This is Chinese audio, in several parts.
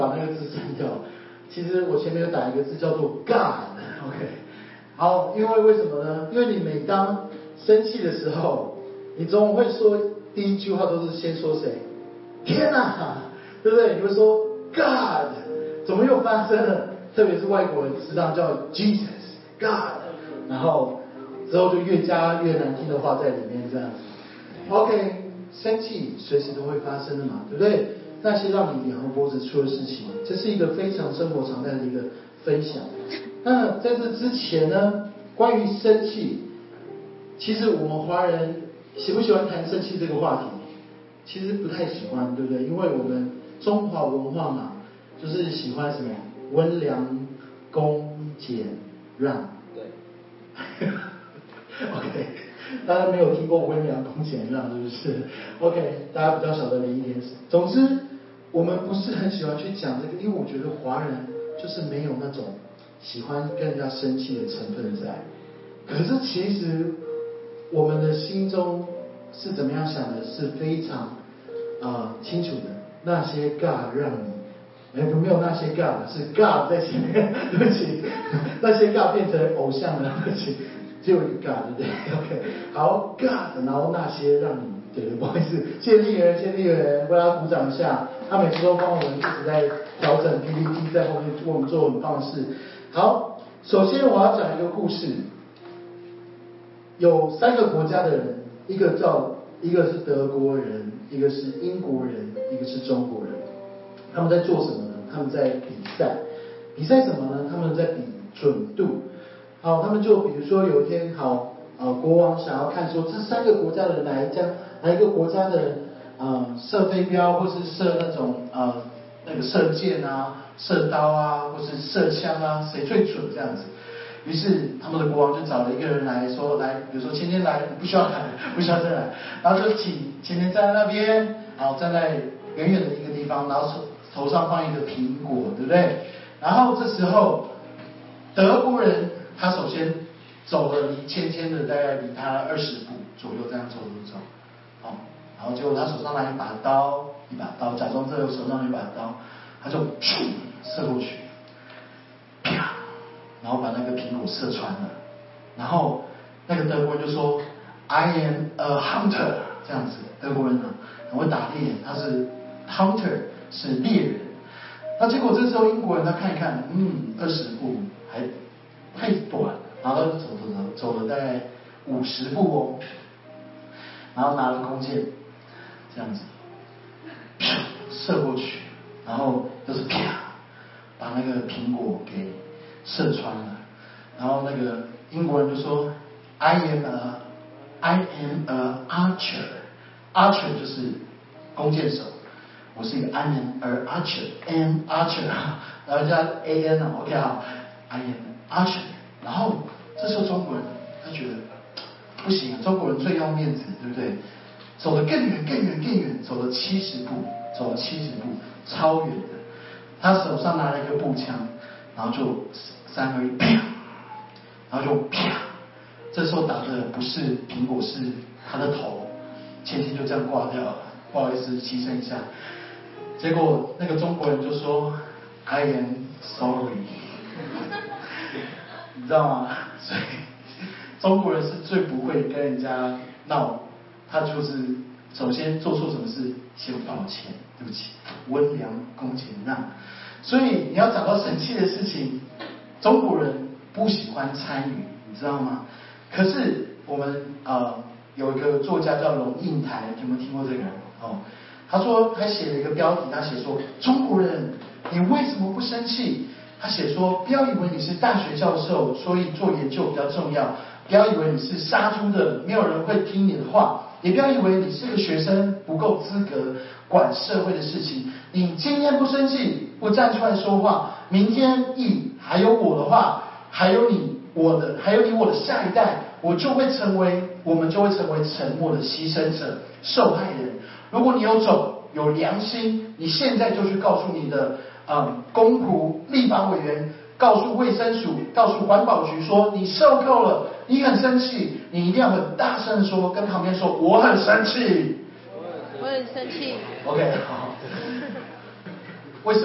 把那个字删掉。其实我前面有打一个字叫做 God，OK。好，因为什么呢？因为你每当生气的时候，你总会说第一句话都是先说谁？天哪，对不对？你会说 God， 怎么又发生了？特别是外国人时常叫 Jesus、God， 然后之后就越加越难听的话在里面这样子。OK， 生气随时都会发生的嘛，对不对？那些让你脸红脖子粗的事情，这是一个非常生活常态的一个分享。那在这之前呢，关于生气，其实我们华人喜不喜欢谈生气这个话题？其实不太喜欢，对不对？因为我们中华文化嘛，就是喜欢什么温良恭俭让。对。OK， 大家没有听过温良恭俭让，是不是 ？OK， 大家比较晓得的一点是，总之我们不是很喜欢去讲这个，因为我觉得华人就是没有那种喜欢跟人家生气的成分在。可是其实我们的心中是怎么样想的，是非常清楚的。那些 God 让你，没有那些 God， 是 God 在前面，对不起，那些 God 变成偶像了，对不起。只有一个 God， 对不对 ？OK， 好 God， 然后那些让你，对，不好意思，谢谢丽媛，为他鼓掌一下。他每次都帮我们一直在调整 PPT， 在后面为我们做很棒的事。好，首先我要讲一个故事，有3个国家的人，一个是德国人，一个是英国人，一个是中国人。他们在做什么呢？他们在比赛。比赛什么呢？他们在比准度。好，他们就比如说有一天，国王想要看说这3个国家的哪一个国家的射飞镖，或是射那种那个射箭啊、射刀啊，或是射枪啊，谁最准这样子。于是他们的国王就找了一个人来说，比如说芊芊来，不需要再来，然后就请芊芊站在那边，然后站在远远的一个地方，然后头上放一个苹果，对不对？然后这时候德国人他首先走了离芊芊的大概离他20步左右，这样走，好，然后结果他手上拿一把刀，假装这手上有一把刀，他就咻射过去，啪，然后把那个苹果射穿了，然后那个德国人就说 I am a hunter 这样子，德国人呢很会打猎，他是 hunter 是猎人。那结果这时候英国人他看一看，20步还太短，然后他走了大概50步哦，然后拿了弓箭这样子射过去，然後就是啪把那个苹果给射穿了，然后那个英国人就说 I am a archer 就是弓箭手，我是一个 I am a archer， 然后加 an OK 好 I am archer， 然后这时候中国人他觉得不行啊，中国人最要面子，对不对？走得更远，走了70步，超远的。他手上拿了一个步枪，然后就3而已，啪，然后就啪。这时候打的不是苹果，是他的头，芊芊就这样挂掉了，不好意思，牺牲一下。结果那个中国人就说 I am sorry， 你知道吗？所以中国人是最不会跟人家闹，他就是首先做错什么事先道歉，对不起，温良恭俭让。所以你要讲到生气的事情，中国人不喜欢参与，你知道吗？可是我们有一个作家叫龙应台，有没有听过这个人？他说他写了一个标题，他写说中国人你为什么不生气？他写说不要以为你是大学教授，所以做研究比较重要。不要以为你是杀猪的，没有人会听你的话，也不要以为你是个学生不够资格管社会的事情。你今天不生气，不站出来说话，明天还有我的话，还有你我的下一代，我们就会成为沉默的牺牲者、受害人。如果你有种有良心，你现在就去告诉你的公仆、立法委员，告诉卫生署，告诉环保局说你受够了，你很生气，你一定要很大声的说，跟旁边说我很生气， 我很生气。 OK 好。为什么？你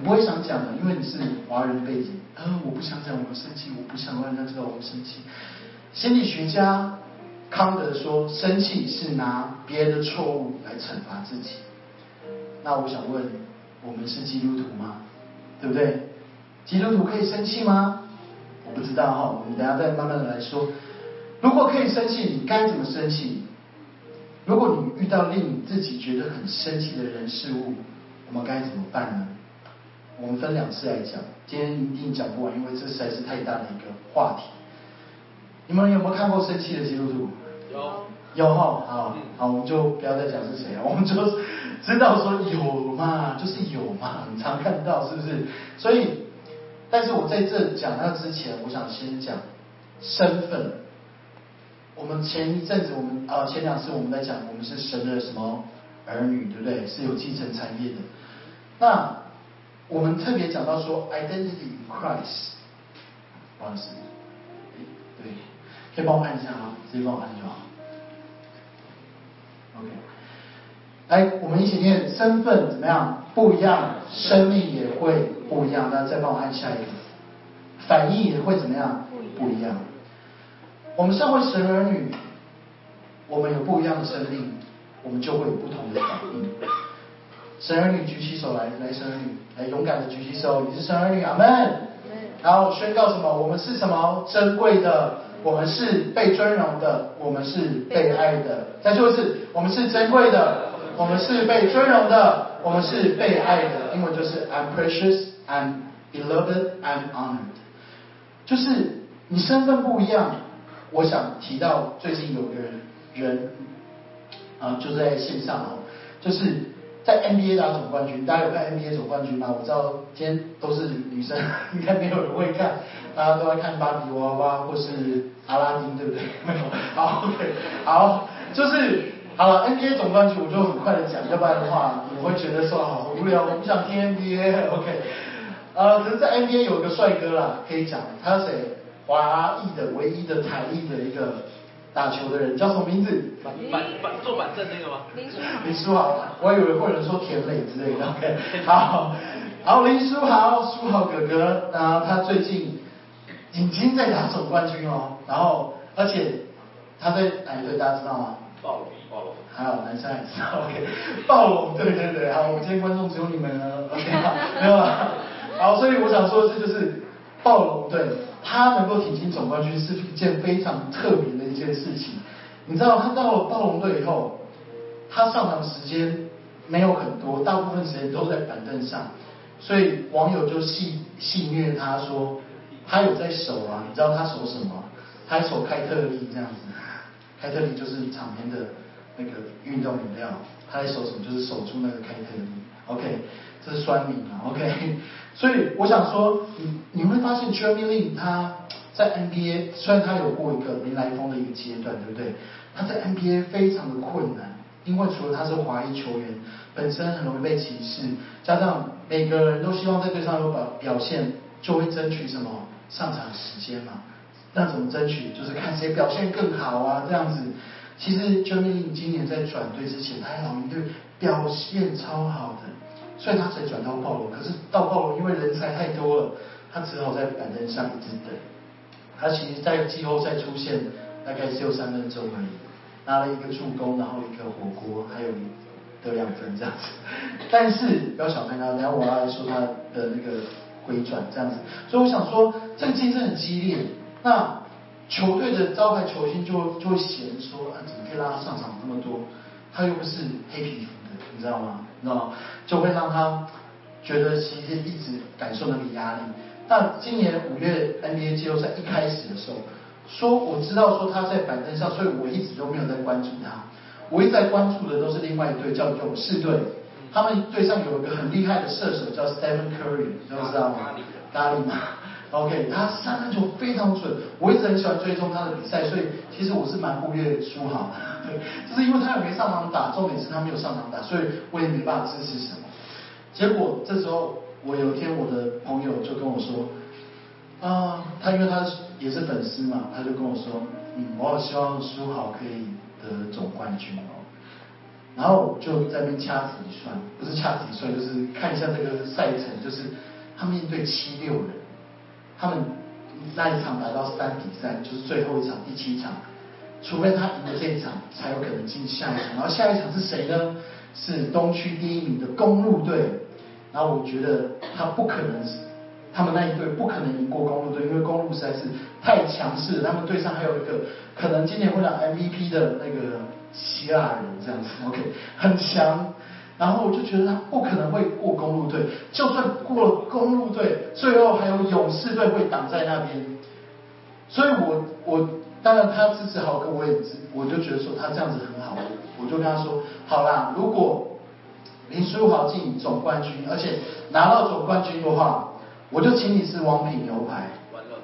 不会想讲的，因为你是华人背景，我不想讲我们生气，我不想让人家知道我们生气。心理学家康德说，生气是拿别人的错误来惩罚自己。那我想问，我们是基督徒吗？对不对？基督徒可以生气吗？我不知道哈，我们等一下再慢慢的来说。如果可以生气，你该怎么生气？如果你遇到令你自己觉得很生气的人事物，我们该怎么办呢？我们分2次来讲，今天一定讲不完，因为这实在是太大的一个话题。你们有没有看过生气的基督徒？有哈，好，我们就不要再讲是谁了，我们就知道说有嘛，就是有嘛，你常看到是不是？所以，但是我在这讲那之前，我想先讲身份。我们前一阵子，前2次我们在讲，我们是神的什么儿女，对不对？是有继承产业的。那我们特别讲到说 ，identity in Christ。不好意思，对，可以帮我按一下吗？直接帮我按就好。OK， 来，我们一起念，身份怎么样？不一样，生命也会不一样。那再帮我按下一个，反应也会怎么样？不一样。我们身为神儿女，我们有不一样的生命，我们就会有不同的反应。神儿女举起手来，神儿女，来勇敢的举起手，你是神儿女，阿们。然后宣告什么？我们是什么？珍贵的，我们是被尊荣的，我们是被爱的。再说一次，我们是珍贵的，我们是被尊荣的，我们是被爱的。英文就是 I'm precious, I'm beloved, I'm honored。就是你身份不一样。我想提到最近有个人就在线上就是在 NBA 打总冠军。大家有看 NBA 总冠军吗？我知道今天都是女生，应该没有人会看，大家都在看芭比娃娃或是阿拉丁，对不对？没有。好 ，OK， 好，就是好了 NBA 总冠军，我就很快的讲，要不然的话你会觉得说好无聊，我不想听 NBA。OK， 可是在 NBA 有一个帅哥啦，可以讲，他是谁？华裔的唯一的台裔的一个打球的人叫什么名字？ 坐板凳那个吗？ 林书豪，我还以为会有人说田磊之类的。OK， 好，林书豪，书豪哥哥，然后他最近已经在打总冠军哦，然后而且他在哪一队大家知道吗？ 暴龙。 还有男生也知道 ，OK， 暴龙，对，好，我们今天观众只有你们了 ，OK， 没有了。好，所以我想说，这就是暴龙队。他能够挺进总冠军是一件非常特别的一件事情。你知道他到了暴龙队以后，他上场时间没有很多，大部分时间都在板凳上，所以网友就戏谑他说，他有在守啊，你知道他守什么？他在守开特利这样子。开特利就是场边的那个运动饮料，他在守什么？就是守住那个开特利。OK， 这是酸民啊。OK。所以我想说，你会发现 Jeremy Lin 他在 NBA 虽然他有过一个林来疯的一个阶段，对不对？他在 NBA 非常的困难，因为除了他是华裔球员，本身很容易被歧视，加上每个人都希望在队上有表现，就会争取什么上场时间嘛。那怎么争取？就是看谁表现更好啊，这样子。其实 Jeremy Lin 今年在转队之前，他在老鹰队表现超好的。所以他才转到暴龙，可是到暴龙因为人才太多了，他只好在板凳上一直等。他其实在季后赛出现大概只有3分钟而已，拿了一个助攻，然后一个火锅，还有得2分这样子。但是不要小看他，然后我要来说他的那个回转这样子。所以我想说，这个竞争很激烈，那球队的招牌球星就会嫌说，怎么可以让他上场这么多？他又不是黑皮肤的，你知道吗？就会让他觉得其实一直感受那个压力。那今年5月 NBA 季后赛一开始的时候，说我知道说他在板凳上，所以我一直都没有在关注他。我一直在关注的都是另外一队叫勇士队，他们队上有一个很厉害的射手叫 Stephen Curry， 你都知道吗？咖喱嘛。OK， 他3分球非常准，我一直很喜欢追踪他的比赛，所以其实我是蛮忽略书豪的，对，就是因为他也没上场打，重点是他没有上场打，所以我也没办法支持什么。结果这时候，我有一天我的朋友就跟我说，他因为他也是粉丝嘛，他就跟我说，我好希望书豪可以得总冠军哦。 然后我就在那边掐指一算，不是掐指一算，就是看一下这个赛程，就是他们面对7-6人，他们那一场打到3比3，就是最后一场第7场，除非他赢了这一场，才有可能进下一场。然后下一场是谁呢？是东区第1名的公路队。然后我觉得他们那一队不可能赢过公路队，因为公路实在是太强势了。他们队上还有一个可能今年会拿 MVP 的那个希腊人这样子 ，OK， 很强。然后我就觉得他不可能会过公路队，就算过了公路队，最后还有勇士队会挡在那边。所以我当然他支持豪哥，我就觉得说他这样子很好，我就跟他说，好啦，如果林书豪进总冠军，而且拿到总冠军的话，我就请你吃王品牛排。 完了。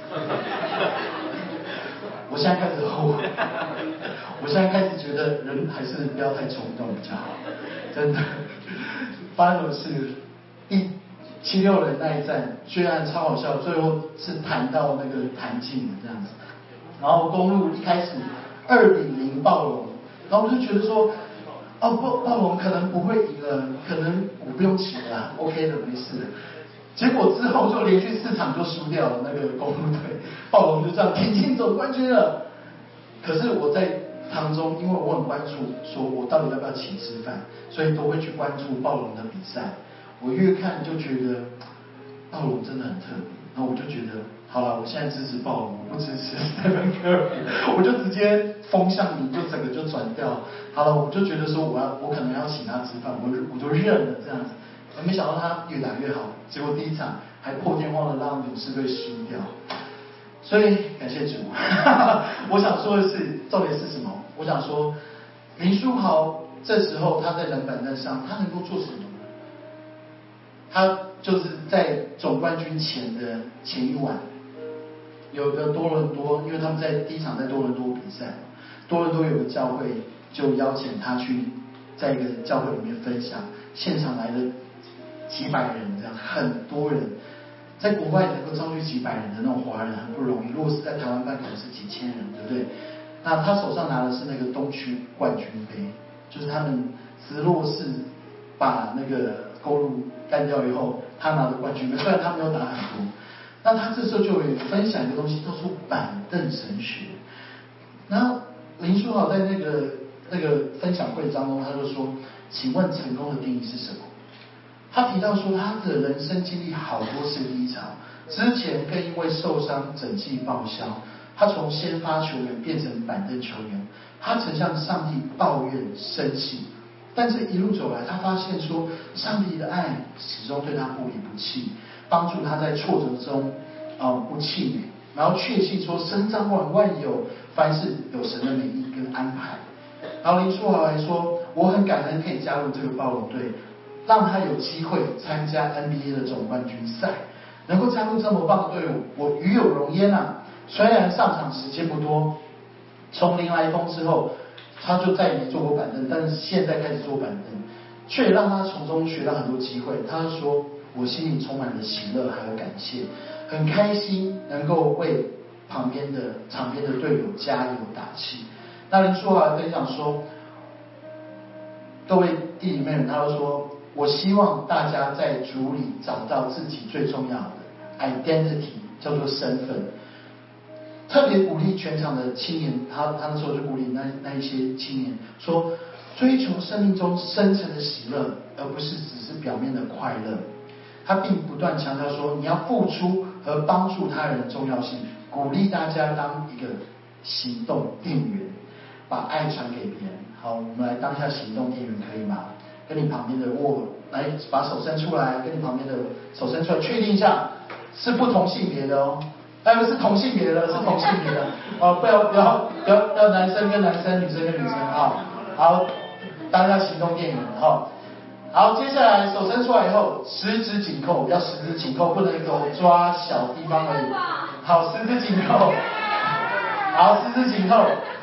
我现在开始后悔，我现在开始觉得人还是不要太冲动比较好，真的。发生什么事？第7-6人那一战，虽然超好笑，最后是弹到那个弹进了这样子。然后公路一开始2比0暴龙，然后我就觉得说，哦暴龙可能不会赢了，可能我不用起了啦 ，OK 的，没事的。结果之后就连续4场就输掉了，那个公路队，暴龙就这样挺进总冠军了。可是我在当中，因为我很关注，说我到底要不要请吃饭，所以都会去关注暴龙的比赛。我越看就觉得暴龙真的很特别，然后我就觉得，好了，我现在支持暴龙，我不支持 Stephen Curry， 我就直接风向你就整个就转掉。好了，我就觉得说我可能要请他吃饭，我就认了这样子。没想到他越打越好，结果第一场还破天荒的让勇士队输掉，所以感谢主。我想说的是，重点是什么？我想说，林书豪这时候他在冷板凳上，他能够做什么呢？他就是在总冠军前一晚，有个多伦多，因为他们在第一场在多伦多比赛，多伦多有个教会就邀请他去在一个教会里面分享，现场来了几百人，这样很多人，在国外能够招聚几百人的那种华人很不容易，如果是在台湾办可能是几千人，对不对？那他手上拿的是那个东区冠军杯，就是他们直落式把那个公路干掉以后，他拿的冠军杯，虽然他没有打很多，那他这时候就有分享一个东西，叫做板凳神学。然后林书豪在那个分享会当中，他就说：“请问成功的定义是什么？”他提到说，他的人生经历好多次低潮，之前更因为受伤整季报销，他从先发球员变成板凳球员，他曾向上帝抱怨生气，但是一路走来，他发现说，上帝的爱始终对他不离不弃，帮助他在挫折中不气馁，然后确信说神掌管万有，凡事有神的美意跟安排。然后林书豪还说，我很感恩可以加入这个暴龙队，让他有机会参加 NBA 的总冠军赛，能够加入这么棒的队伍，我与有荣焉啊！虽然上场时间不多，从林来疯之后，他就再也没坐过板凳，但是现在开始坐板凳，却让他从中学到很多机会。他说：“我心里充满了喜乐，还有感谢，很开心能够为场边的队友加油打气。”那林书豪分享说：“各位弟弟妹妹，他说，我希望大家在主里找到自己最重要的 identity， 叫做身份。特别鼓励全场的青年，他那时候就鼓励那一些青年说，追求生命中深层的喜乐，而不是只是表面的快乐。他并不断强调说，你要付出和帮助他人的重要性，鼓励大家当一个行动电源，把爱传给别人。好，我们来当一下行动电源，可以吗？跟你旁边的来把手伸出来，跟你旁边的手伸出来，确定一下是不同性别的哦。不是同性别的，是同性别的哦，不要男生跟男生，女生跟女生啊。好，当一下行动电源哈。好，接下来手伸出来以后，十指紧扣，要十指紧扣，不能够抓小地方而已。好，十指紧扣。好，十指紧扣。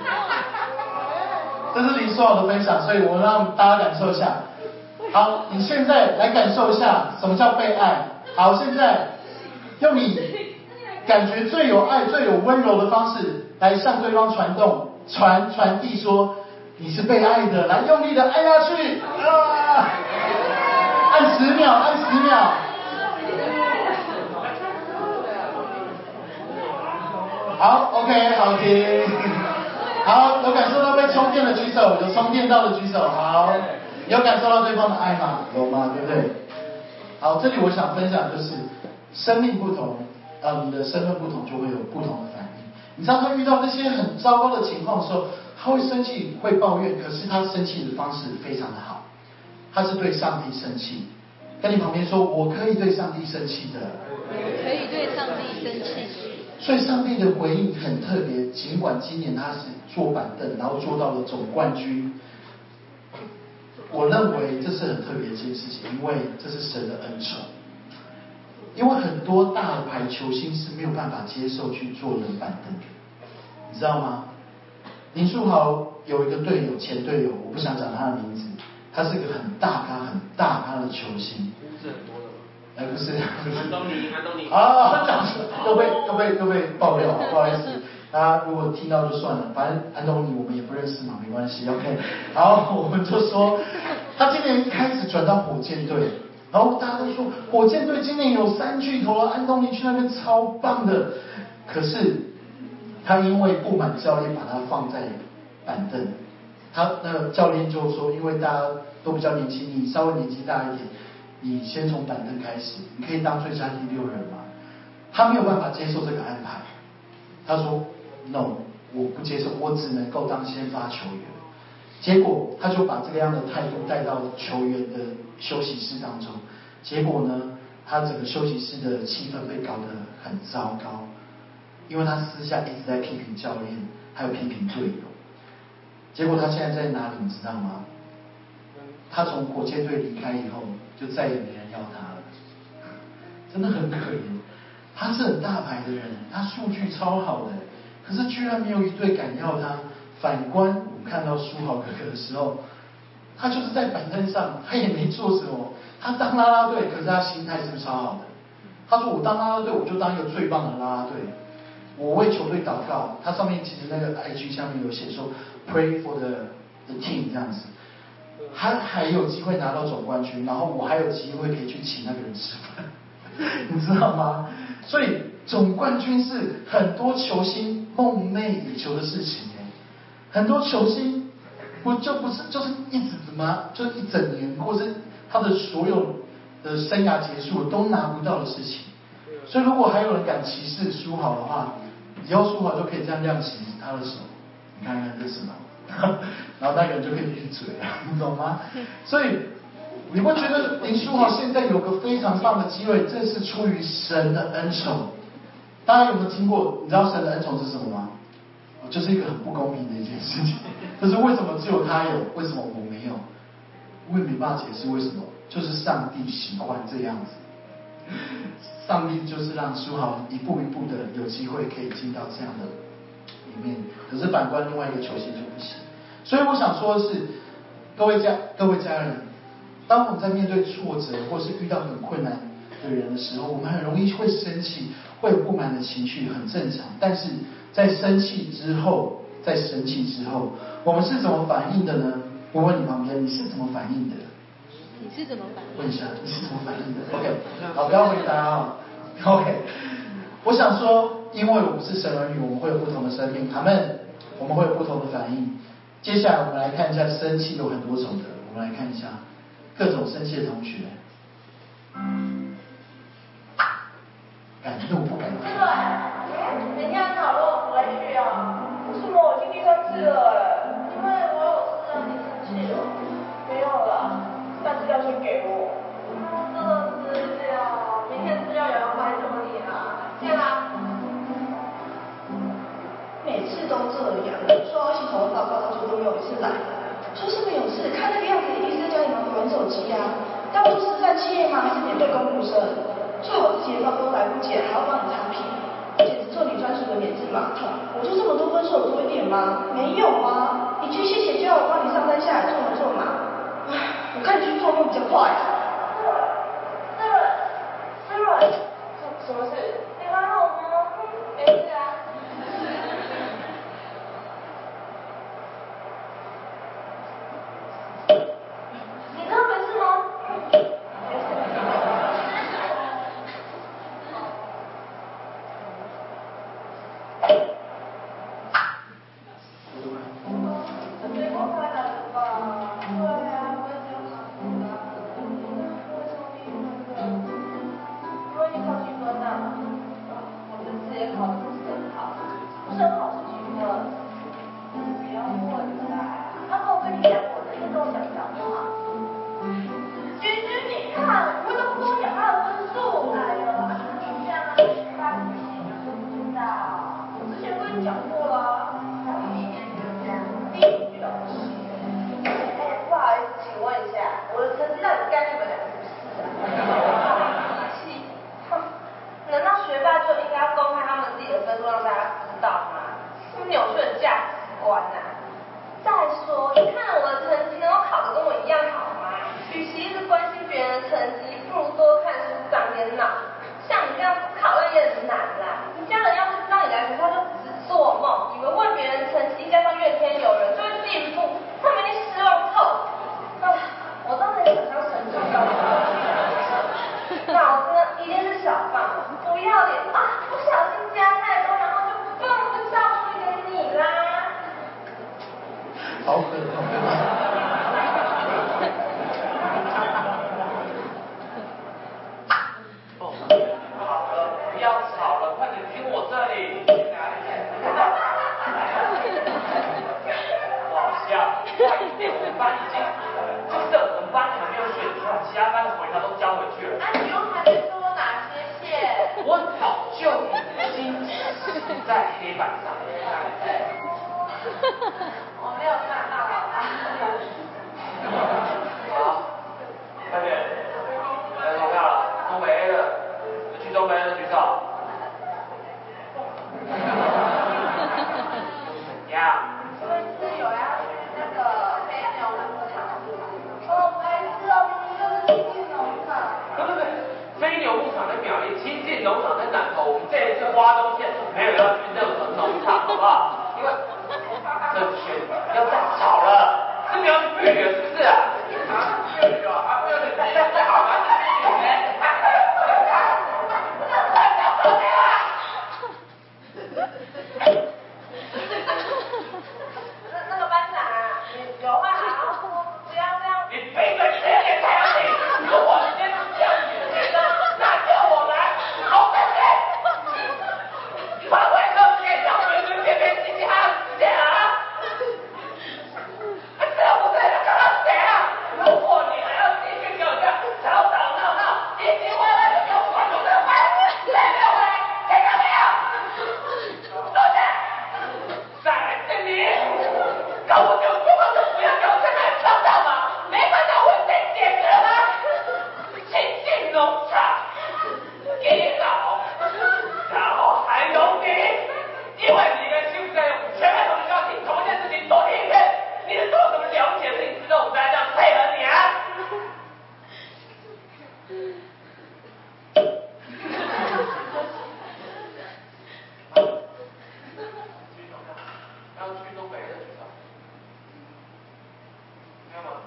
这是林书豪的分享，所以我让大家感受一下。好，你现在来感受一下什么叫被爱。好，现在用你感觉最有爱、最有温柔的方式来向对方传递说， 你是被爱的，来用力的按下去啊！按10秒，按10秒。好 ，OK， 好听。好，有感受到被充电的举手，有充电到的举手。好，有感受到对方的爱吗？有吗？对不对？好，这里我想分享就是，生命不同，你的身份不同，就会有不同的反应。你知道他遇到那些很糟糕的情况的时候，他会生气，会抱怨，可是他生气的方式非常的好，他是对上帝生气。跟你旁边说，我可以对上帝生气的。 可以对上帝生气。 所以上帝的回应很特别，尽管今年他是坐板凳，然后做到了总冠军，我认为这是很特别的一件事情，因为这是神的恩宠。因为很多大牌球星是没有办法接受去坐冷板凳的，你知道吗？林书豪有一个队友，前队友，我不想讲他的名字，他是个很大咖的球星。 是很多的吗？ 不是， 安东尼啊，又被爆料，不好意思，大家如果听到就算了，反正安东尼我们也不认识嘛，没关系 ，OK。好，我们就说他今年一开始转到火箭队，然后大家都说火箭队今年有3巨头了，安东尼去那边超棒的，可是他因为不满教练把他放在板凳，他那个教练就说，因为大家都比较年轻，你稍微年纪大一点。你先从板凳开始，你可以当最佳第6人吗？他没有办法接受这个安排，他说 ：“No， 我不接受，我只能够当先发球员。”结果他就把这个样的态度带到球员的休息室当中，结果呢，他整个休息室的气氛被搞得很糟糕，因为他私下一直在批评教练，还有批评队友。结果他现在在哪里，你知道吗？他从火箭队离开以后，就再也没人要他了，真的很可怜。他是很大牌的人，他数据超好的，可是居然没有一队敢要他。反观我们看到书豪哥哥的时候，他就是在板凳上，他也没做什么。他当啦啦队，可是他心态是不是超好的？他说：“我当啦啦队，我就当一个最棒的啦啦队。我为球队祷告。”他上面其实那个 IG 下面有写说 “Pray for the team” 这样子。他还有机会拿到总冠军，然后我还有机会可以去请那个人吃饭，你知道吗？所以总冠军是很多球星梦寐以求的事情哎，很多球星不是就是一直吗？就一整年，或是他的所有的生涯结束都拿不到的事情。所以如果还有人敢歧视书豪的话，以后书豪就可以这样亮起他的手，你看看这是什么？然后那个人就可以闭嘴了，你懂吗？所以你会觉得林书豪现在有个非常棒的机会，这是出于神的恩宠。大家有没有听过？你知道神的恩宠是什么吗？就是一个很不公平的一件事情，就是为什么只有他有，为什么我没有？我也没办法解释为什么，就是上帝喜欢这样子。上帝就是让书豪一步一步的有机会可以进到这样的里面，可是反观另外一个球星就不行。所以我想说的是，各位家人，当我们在面对挫折或是遇到很困难的人的时候，我们很容易会生气，会有不满的情绪，很正常。但是在生气之后，我们是怎么反应的呢？我问你旁边，你是怎么反应的？ 你是怎么反应？ 问一下，你是怎么反应的 ？OK， 好，不要回答啊。OK， 我想说，因为我们是神儿女，我们会有不同的生命，阿们，我们会有不同的反应。接下来我们来看一下生气有很多种的，我们来看一下各种生气的同学。敢怒不敢言。 对，明天讨论我不会去啊。为什么我已经第3次了？因为我有事让你生气了。没有了，但资料先给我。这个资料，明天资料也要拜托你啦。见啦。每次都这样，说要一起讨论报告，到最后都没有一次来。说是没有事，看那个样子一定是在家里忙着玩手机啊。当初是在企业吗？还是免费公务生？最好自己的报告都来不及，还要帮你擦屁股，简直做你专属的免治马桶。我就这么多分数有多一点吗？没有啊！一句谢谢就要我帮你上山下海做嘛。唉，我看你去做会比较快。Siri，什么事？你还好吗？没事啊。 一定是小放，不要脸啊！不小心加太多，然后就倒出给你啦。 好可怕。 不要吵了，快点听我这里。不好笑，快一点，我们班已经，就是我们班还没有选出来，其他班的回答都交回去了。 啊，你又还没说哪些线？ 我早就已经写在黑板上。 我没有看到。 好，快点，来投票了，东北 A 的，有去东北 A 的举手。怎样？ 是不是有要去那个飞牛牧场？ 哦，白痴哦，明明就是亲近农场。 对，飞牛牧场在苗栗，亲近农场在南投。我们这一次花东县没有要去任何农场，好不好？因为正确，不要再吵了，是没有去避雨了，是不是啊？啊，避雨啊，不要再好了， 那个班长啊，你有话好好说，不要这样。 你闭嘴，谁也才要你。如果你今天是这样子的学生，那就我来，好对不对？你把会课给上随随便便嘻嘻哈哈时间啊？这又不是要搞到谁啊？如果你还要继续给我这样吵吵闹闹、唧唧歪歪的给我管住这个班，谁没有回来？谁有没有？坐下，再来证明，搞不清楚就不要给我在那里吵吵嘛，没看到问题解决了吗？亲近农场，给老，然后还有你，因为你跟新生全班同学要听同一件事情多听一遍，你是做什么了解的事情之后，我们才这样配合你啊？要去东北的学校，没有吗？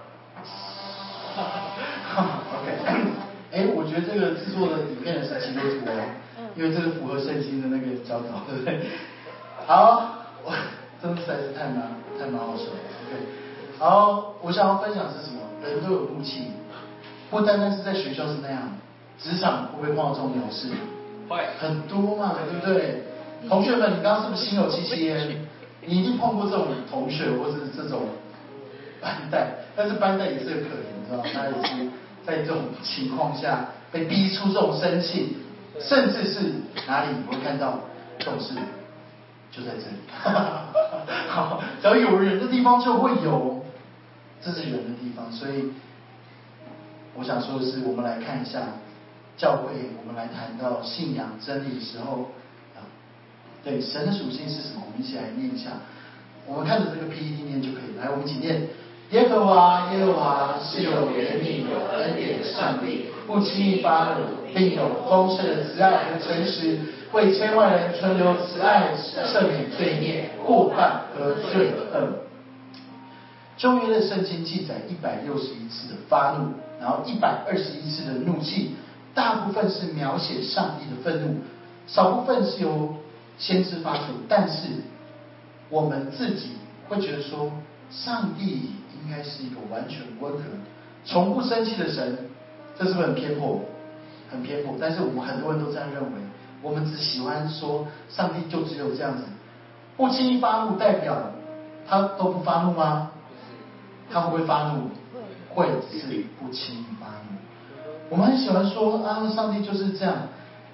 OK， 我觉得这个制作的影片是基督徒哦，因为这个符合圣经的那个教导，对不对？好，我真的实在是太蛮好笑了。OK， 好，我想要分享是什么？人都有怒气，不单单是在学校是那样，职场会不会碰到这种鸟事？ 会， 很多嘛，对不对？同学们，你刚刚是不是心有戚戚焉？你一定碰过这种同学或者是这种班带，但是班带也是很可怜，你知道吗？他也是在这种情况下被逼出这种生气，甚至是哪里你会看到这种事？就在这里。好，只要有人的地方就会有，这是人的地方。所以我想说的是，我们来看一下教会，我们来谈到信仰真理的时候，对神的属性是什么？我们一起来念一下。我们看着这个 PPT 念就可以。来，我们一起念：耶和华，耶和华是有怜悯、有恩典的上帝，不轻易发怒，并有丰盛的慈爱和诚实，为千万人存留慈爱，赦免罪孽、过犯和罪恶。旧约的圣经记载161次的发怒，然后121次的怒气，大部分是描写上帝的愤怒，少部分是由先知发出。但是我们自己会觉得说，上帝应该是一个完全温和、从不生气的神，这是不是很偏颇？很偏颇。但是我们很多人都这样认为，我们只喜欢说上帝就只有这样子，不轻易发怒，代表他都不发怒吗？他会不会发怒？会，只是不轻易发怒。我们很喜欢说啊，上帝就是这样，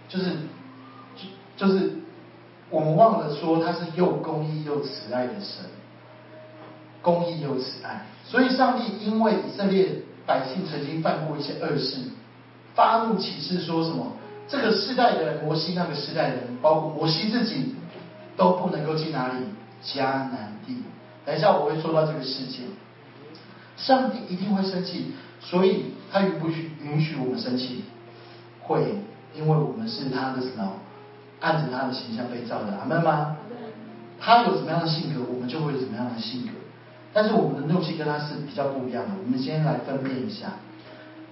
就是我们忘了说他是又公义又慈爱的神，公义又慈爱。所以上帝因为以色列百姓曾经犯过一些恶事，发怒起誓说什么？这个世代的人，摩西那个世代的人，包括摩西自己，都不能够进哪里？迦南地。等一下我会说到这个事件。上帝一定会生气，所以他允不允许我们生气？会，因为我们是他的什么？按着他的形象被造的，阿们吗？他有什么样的性格，我们就会有什么样的性格。但是我们的怒气跟他是比较不一样的。我们先来分辨一下，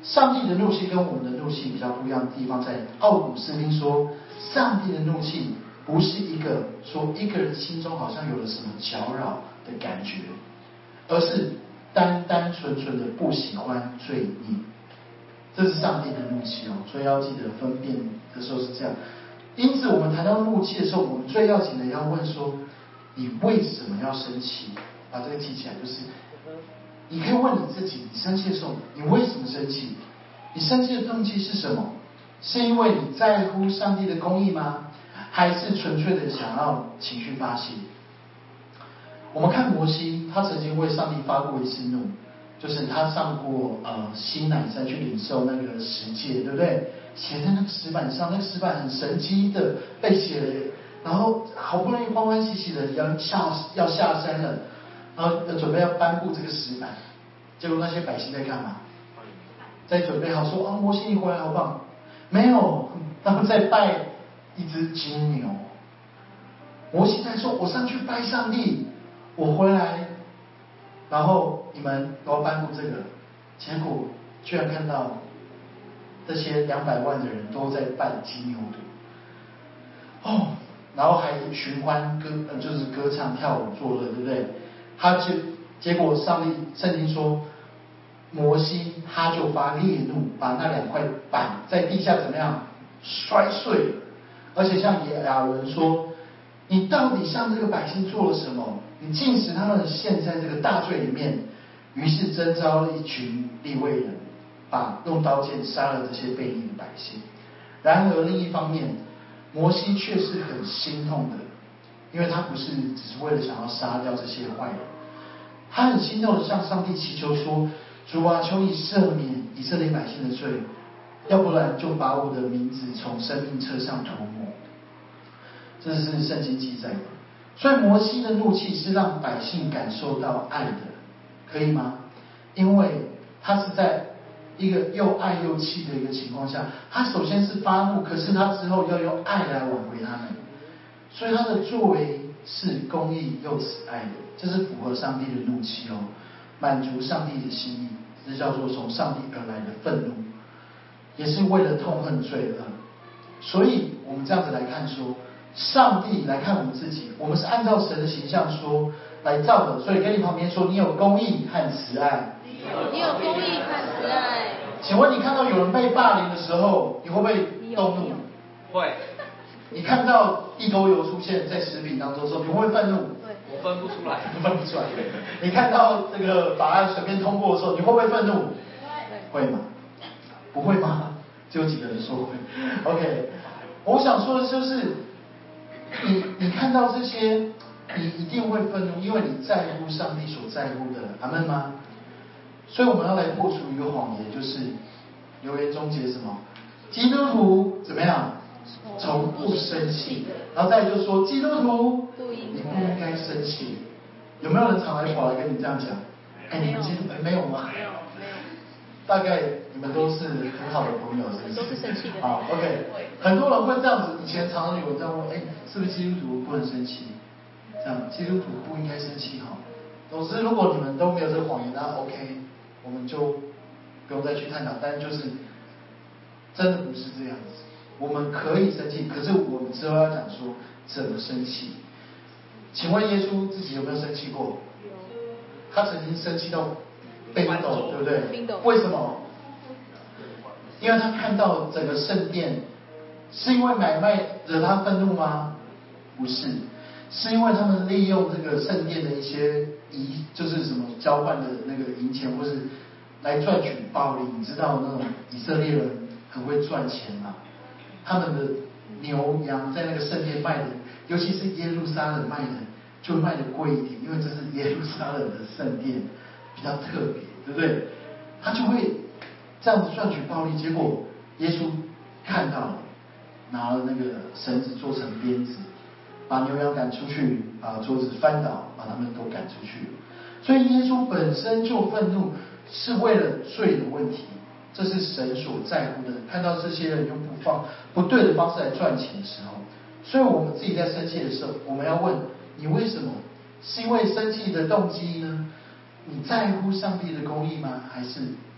上帝的怒气跟我们的怒气比较不一样的地方，在奥古斯丁说，上帝的怒气不是一个说一个人心中好像有了什么搅扰的感觉，而是单单纯纯的不喜欢罪孽。这是上帝的怒气哦，所以要记得分辨的时候是这样。因此，我们谈到怒气的时候，我们最要紧的要问说：你为什么要生气？把这个记起来，就是你可以问你自己：你生气的时候，你为什么生气？你生气的动机是什么？是因为你在乎上帝的公义吗？还是纯粹的想要情绪发泄？我们看摩西，他曾经为上帝发过一次怒。就是他上过西乃山去领受那个十诫，对不对？写在那个石板上，那个石板很神奇的被写了，然后好不容易欢欢喜喜的要下山了，然后准备要颁布这个石板，结果那些百姓在干嘛？在准备好说摩西你回来好棒，没有，他们在拜一只金牛。摩西在说我上去拜上帝，我回来。然后你们都要颁布这个，结果居然看到这些200万的人都在拜金牛犊，然后还寻欢就是歌唱跳舞作乐，对不对？结果圣经说，摩西他就发烈怒，把那2块板在地下怎么样摔碎，而且向亚伦说：你到底向这个百姓做了什么？你竟使他们陷在这个大罪里面。于是征召了一群利未人，用刀剑杀了这些悖逆的百姓。然而另一方面，摩西却是很心痛的，因为他不是只是为了想要杀掉这些坏人，他很心痛的向上帝祈求说：主啊，求你赦免以色列百姓的罪，要不然就把我的名字从生命册上涂抹。这是圣经记载的。所以摩西的怒气是让百姓感受到爱的，可以吗？因为他是在一个又爱又气的一个情况下，他首先是发怒，可是他之后要用爱来挽回他们，所以他的作为是公义又慈爱的，这是符合上帝的怒气哦，满足上帝的心意，这叫做从上帝而来的愤怒，也是为了痛恨罪恶。所以我们这样子来看说，上帝来看我们自己，我们是按照神的形象说来造的，所以跟你旁边说，你有公义和慈爱。 你有公义和慈爱。 请问你看到有人被霸凌的时候，你会不会动怒？ 会。 你看到地沟油出现在食品当中的时候，你会不会愤怒？ 会。我分不出来。 分不出来。你看到这个法案随便通过的时候，你会不会愤怒？会吗？不会吗？只有几个人说会。OK， 我想说的就是。你看到这些，你一定会愤怒，因为你在乎上帝所在乎的，阿们吗？所以我们要来破除一个谎言，就是留言终结什么？基督徒怎么样？从不生气，然后再就是说，基督徒你不应该生气。有没有人常来跑来跟你这样讲？你们基督徒没有吗？ 没有。 大概你们都是很好的朋友，是不是？ 都是生气的。 好 ，OK。很多人会这样子，以前常常有人这样问，是不是基督徒不能生气？这样，基督徒不应该生气哈。总之，如果你们都没有这个谎言，那 OK， 我们就不用再去探讨。但就是真的不是这样子，我们可以生气，可是我们之后要讲说怎么生气。请问耶稣自己有没有生气过？有。他曾经生气到冰斗，对不对？ 冰斗。 为什么？因为他看到整个圣殿，是因为买卖惹他愤怒吗？不是，是因为他们利用这个圣殿的一些就是什么交换的那个银钱，或是来赚取暴利。你知道那种以色列人很会赚钱嘛？他们的牛羊在那个圣殿卖的，尤其是耶路撒冷卖的，就卖的贵一点，因为这是耶路撒冷的圣殿，比较特别，对不对？他就会这样子赚取暴利。结果耶稣看到了，拿了那个绳子做成鞭子，把牛羊赶出去，把桌子翻倒，把他们都赶出去。所以耶稣本身就愤怒，是为了罪的问题，这是神所在乎的。看到这些人用不对的方式来赚钱的时候，所以我们自己在生气的时候，我们要问你为什么？是因为生气的动机呢？你在乎上帝的公义吗？还是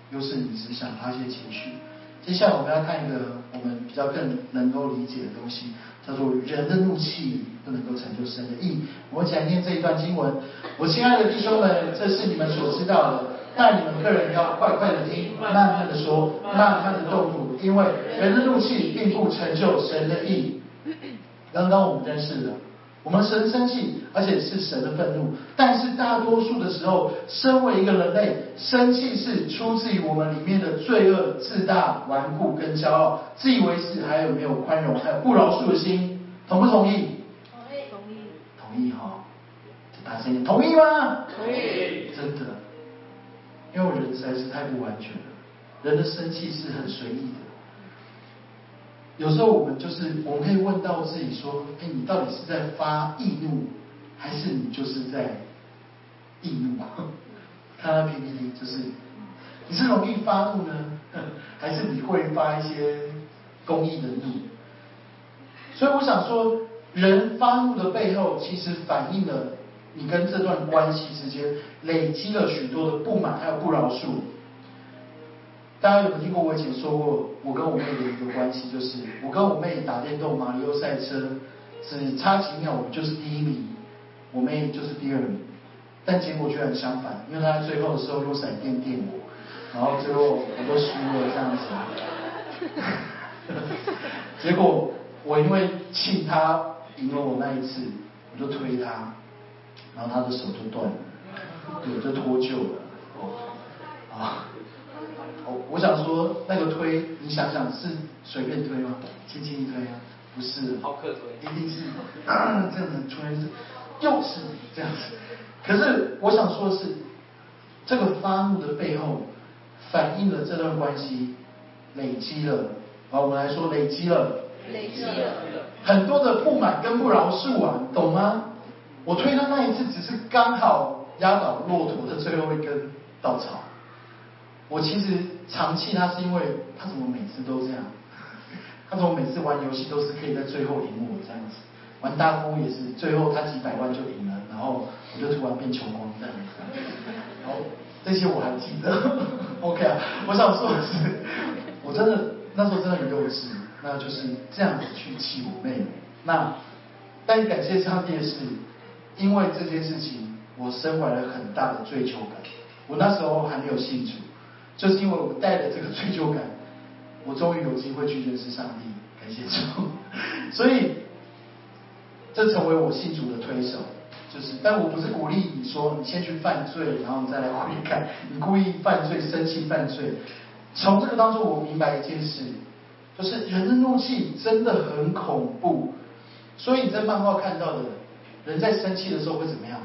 又是你只想发泄情绪。接下来我们要看一个我们比较更能够理解的东西，叫做人的怒气不能够成就神的义。我们一起来念这一段经文。我亲爱的弟兄们，这是你们所知道的，但你们个人要快快的听，慢慢的说，慢慢的动怒，因为人的怒气并不成就神的义。刚刚我们认识了，我们神生气，而且是神的愤怒。但是大多数的时候，身为一个人类，生气是出自于我们里面的罪恶、自大、顽固跟骄傲，自以为是，还有没有宽容，还有不饶恕的心。同不同意？同意哈，大声一点，同意吗？ 同意。 真的，因为我人实在是太不完全了，人的生气是很随意的。有时候我们可以问到自己说，哎，你到底是在发易怒，还是你就是在易怒？看到 PPT 就是你是容易发怒呢，还是你会发一些公益的怒？所以我想说，人发怒的背后，其实反映了你跟这段关系之间累积了许多的不满，还有不饶恕。大家有没有听过我以前说过，我跟我妹的一个关系，就是我跟我妹打电动马里奥赛车，只差几秒我就是第一名，我妹就是第二名，但结果居然相反，因为她在最后的时候用闪电电我，然后最后我都输了这样子。结果我因为气她赢了我那一次，我就推她，然后她的手就断了，对，就脱臼了。我想说，那个推，你想想是随便推吗？轻轻一推啊，不是， 好客推， 一定是这样子推，又是这样子。可是我想说的是，这个发怒的背后，反映了这段关系累积了，我们来说累积了很多的不满跟不饶恕啊，懂吗？我推他那一次，只是刚好压倒骆驼的最后一根稻草。我其实常气他是因为他怎么每次都这样，他怎么每次玩游戏都是可以在最后赢我这样子，玩大富翁也是最后他几百万就赢了，然后我就突然变穷光蛋，然后这些我还记得OK 啊，我想说的是，我真的那时候真的很幼稚，那就是这样子去气我妹妹。但感谢上帝的是，因为这件事情我身怀了很大的追求感，我那时候还没有信主，就是因为我带着这个追求感，我终于有机会去认识上帝，感谢主。所以这成为我信主的推手，但我不是鼓励你说你先去犯罪，然后你再来悔改，你故意犯罪、生气犯罪。从这个当中，我明白一件事，就是人的怒气真的很恐怖。所以你在漫画看到的人在生气的时候会怎么样？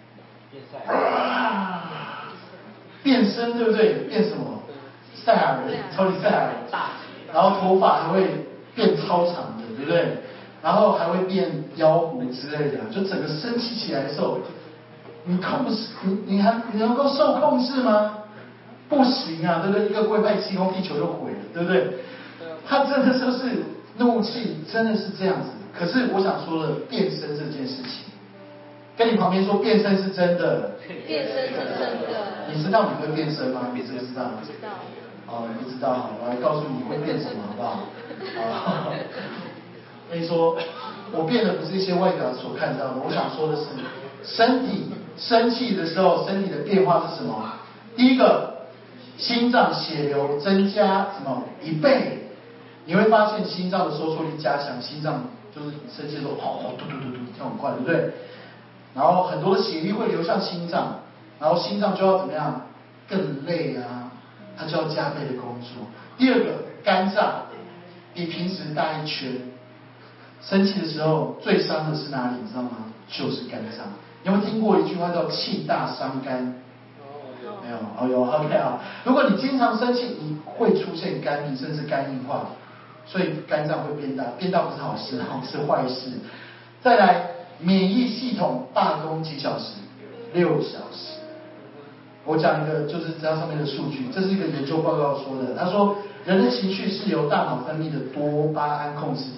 变身，对不对？变什么？赛亚人，超级赛亚人，然后头发还会变超长的，对不对？然后还会变妖狐之类的，就整个生气起来的时候，你能够受控制吗？不行啊，对不对？一个龟派气功，地球就毁了，对不对？他真的就是怒气，真的是这样子。可是我想说的，变身这件事情，跟你旁边说变身是真的， 变身是真的。 你知道你会变身吗？你知不知道？ 知道。 哦，你不知道，好，我来告诉你会变什么，好不好？好，跟你说，我变的不是一些外表所看到的，我想说的是，身体生气的时候，身体的变化是什么？第一个，心脏血流增加什么1倍，你会发现心脏的收缩力加强，心脏就是生气的时候，嘟嘟嘟嘟跳很快，对不对？然后很多的血液会流向心脏，然后心脏就要怎么样？更累啊，它就要加倍的工作。第二个，肝脏比平时大1圈。生气的时候最伤的是哪里？你知道吗？就是肝脏。有没有听过一句话叫气大伤肝？没有？哦，有 OK 啊。如果你经常生气，你会出现肝病，甚至肝硬化，所以肝脏会变大，变大不是好事，是坏事。再来，免疫系统罢工几小时？6小时。我讲一个，就是这上面的数据，这是一个研究报告说的。他说，人的情绪是由大脑分泌的多巴胺控制的，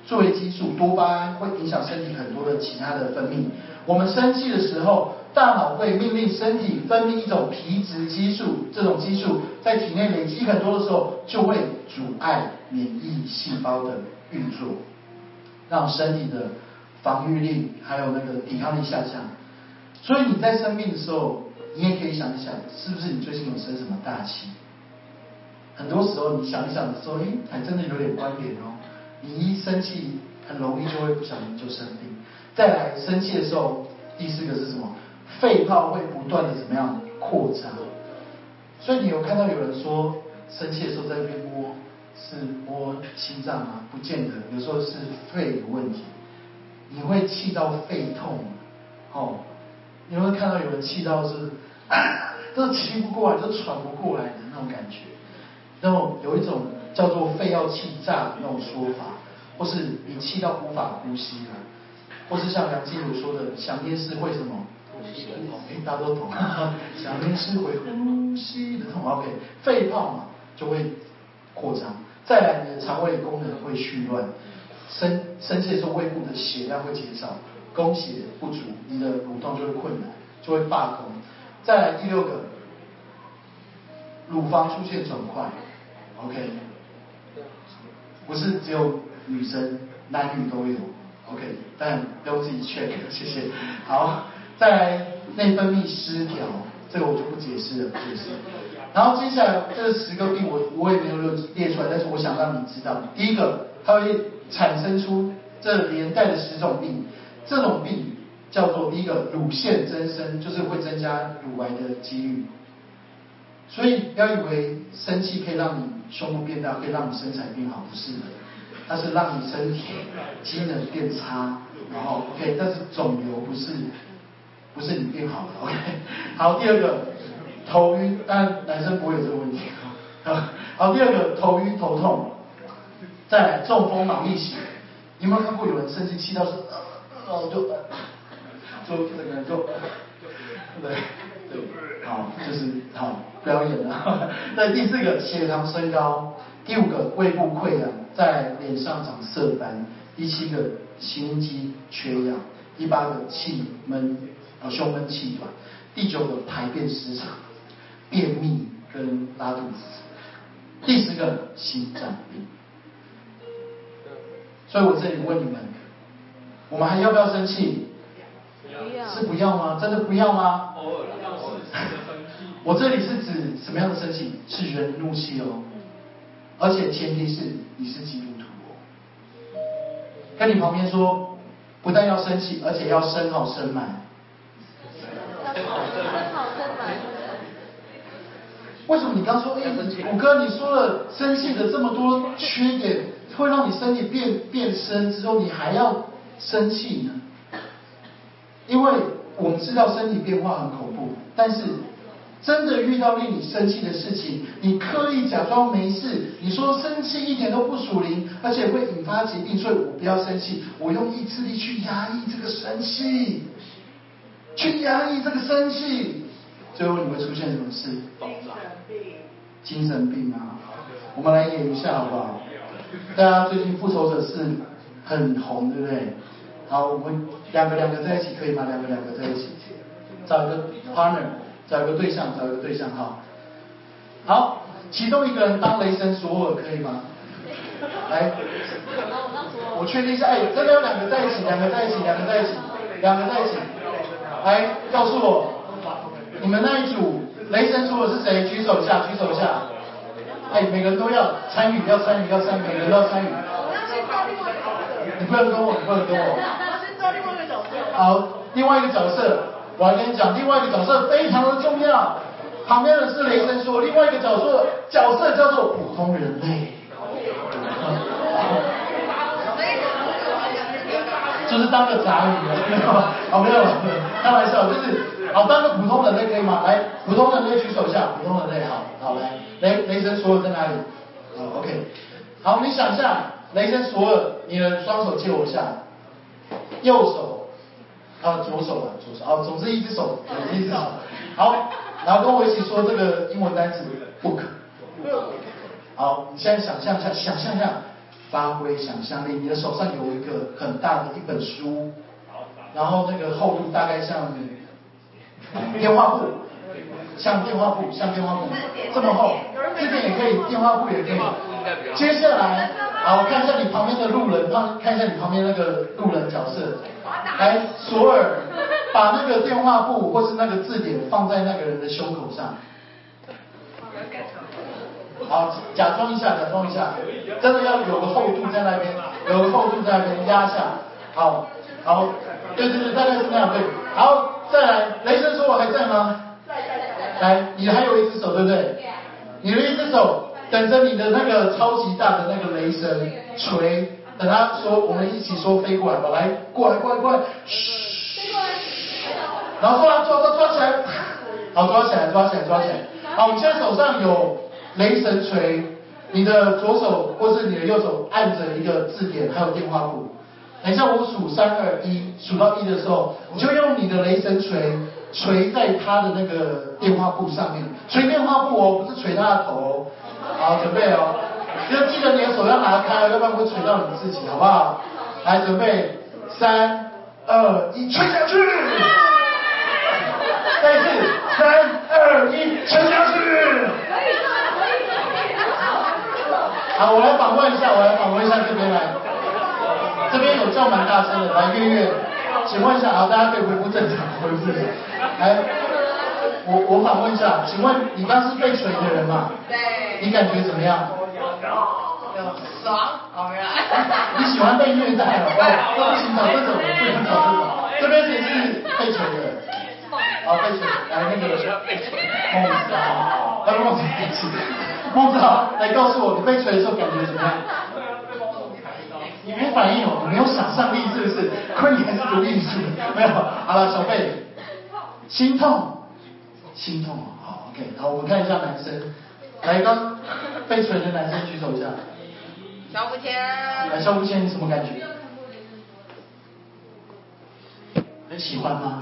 作为激素，多巴胺会影响身体很多的其他的分泌。我们生气的时候，大脑会命令身体分泌一种皮质激素，这种激素在体内累积很多的时候，就会阻碍免疫细胞的运作，让身体的防御力还有那个抵抗力下降。所以你在生病的时候，你也可以想一想，是不是你最近有生什么大气？很多时候你想一想的时候，还真的有点关联哦。你一生气，很容易就会不小心就生病。再来，生气的时候，第四个是什么？肺泡会不断的怎么样扩张？所以你有看到有人说，生气的时候在那边摸，是摸心脏吗？不见得，有时候是肺有问题。你会气到肺痛，你会看到有人气到是都气不过来，都喘不过来的那种感觉。那种有一种叫做肺要气炸的那种说法，或是你气到无法呼吸了，或是像梁静茹说的，想念是会什么？大家都懂，想念是会呼吸的痛。OK， 肺泡嘛就会扩张。再来，你的肠胃功能会虚乱，生气的时候胃部的血量会减少，供血不足，你的蠕动就会困难，就会罢工。再来第六个，乳房出现肿块。OK， 不是只有女生，男女都有。OK， 但不用自己 check， 谢谢。好，再来内分泌失调，这个我就不解释了，不解释。然后接下来这10个病我也没有列出来，但是我想让你知道，第一个它会产生出这连带的10种病，这种病叫做第一个乳腺增生，就是会增加乳癌的几率。所以不要以为生气可以让你胸部变大，可以让你身材变好，不是的，它是让你身体机能变差，然后 OK， 但是肿瘤不是你变好的 OK。好，第二个头晕，但男生不会有这个问题。好，第二个头晕头痛，再来中风脑溢血。你有没有看过有人生气气到是就整个人就对。好，就是好表演了。在第4个血糖升高，第5个胃部溃疡，在脸上长色斑，第7个心肌缺氧，第8个胸闷气短，第9个排便失常，便秘跟拉肚子，第10个心脏病。所以我这里问你们，我们还要不要生气？是不要吗？真的不要吗？偶尔我这里是指什么样的生气？是人怒气哦，而且前提是你是基督徒哦。跟你旁边说，不但要生气，而且要生好生满。为什么你刚说，五哥你说了生气的这么多缺点，会让你身体变深之后，你还要生气呢？因为我们知道身体变化很恐怖，但是真的遇到令你生气的事情，你刻意假装没事，你说生气一点都不属灵，而且会引发疾病，所以我不要生气，我用意志力去压抑这个生气，去压抑这个生气，最后你会出现什么事？精神病啊！我们来演一下好不好？大家最近复仇者是很红，对不对？好，我们两个在一起可以吗？两个在一起，找一个 partner， 找一个对象哈。好，其中一个人当雷神索尔可以吗？来，我确定一下，真的有两个在一起，来告诉我，你们那一组雷神索尔是谁？举手一下。每个人都要参与，每个人都要参与。你不能跟我。好，另外一个角色，我来跟你讲，另外一个角色非常的重要。旁边的是雷神说，另外一个角色叫做普通人类。就是当个杂鱼好，没有，开玩笑，就是好当个普通人类可以吗？来，普通人类举手一下，普通人类，好来，雷神索尔在哪里？好 ，OK， 好，你想象雷神索尔，你的双手借我一下，右手，左手吧，总之一只手，好，然后跟我一起说这个英文单词 book。好，你现在想象一下， 发挥想象力。你的手上有一个很大的一本书，然后那个厚度大概像电话簿，像电话簿这么厚，字典也可以，电话簿也可以。接下来，好，看一下你旁边的路人，看一下你旁边那个路人角色。来，索尔，把那个电话簿或是那个字典放在那个人的胸口上。好，假装一下，真的要有个厚度在那边，压下。好，对，大概是那样，对。好，再来，雷神说我还在吗？来，你还有一只手，对不对？你的一只手等着你的那个超级大的那个雷神锤，等他说，我们一起说飞过来吧，来，过来，嘘，然后抓起来，好，抓起来。好，我们现在手上有雷神锤，你的左手或是你的右手按着一个字典，还有电话簿。等一下我数3、2、1，数到1的时候，你就用你的雷神锤锤在他的那个电话簿上面，锤电话簿哦，不是锤他的头哦。好，准备哦，就记得你的手要拿开，要不然会锤到你自己，好不好？来，准备，3、2、1，锤下去！再一次，3、2、1，锤下去！好，我来访问一下这边来，这边有叫蛮大声的，来月，请问一下，好，大家可以恢复正常。来，我访问一下，请问你刚是被锤的人嘛？ 对。 你感觉怎么样？ 爽，好没有？ 你喜欢被虐待哦？不行，找这种。这边谁是被锤的？好，被锤，来那个孟子豪，来告诉我，你被锤的时候感觉怎么样？你没反应哦，你没有想象力是不是？亏你还是读艺术，没有。好了，小贝，心痛哦，好 ，OK， 好，我们看一下男生，来，刚被锤的男生举手一下。 萧不谦。 来，萧不谦，你什么感觉？很喜欢吗？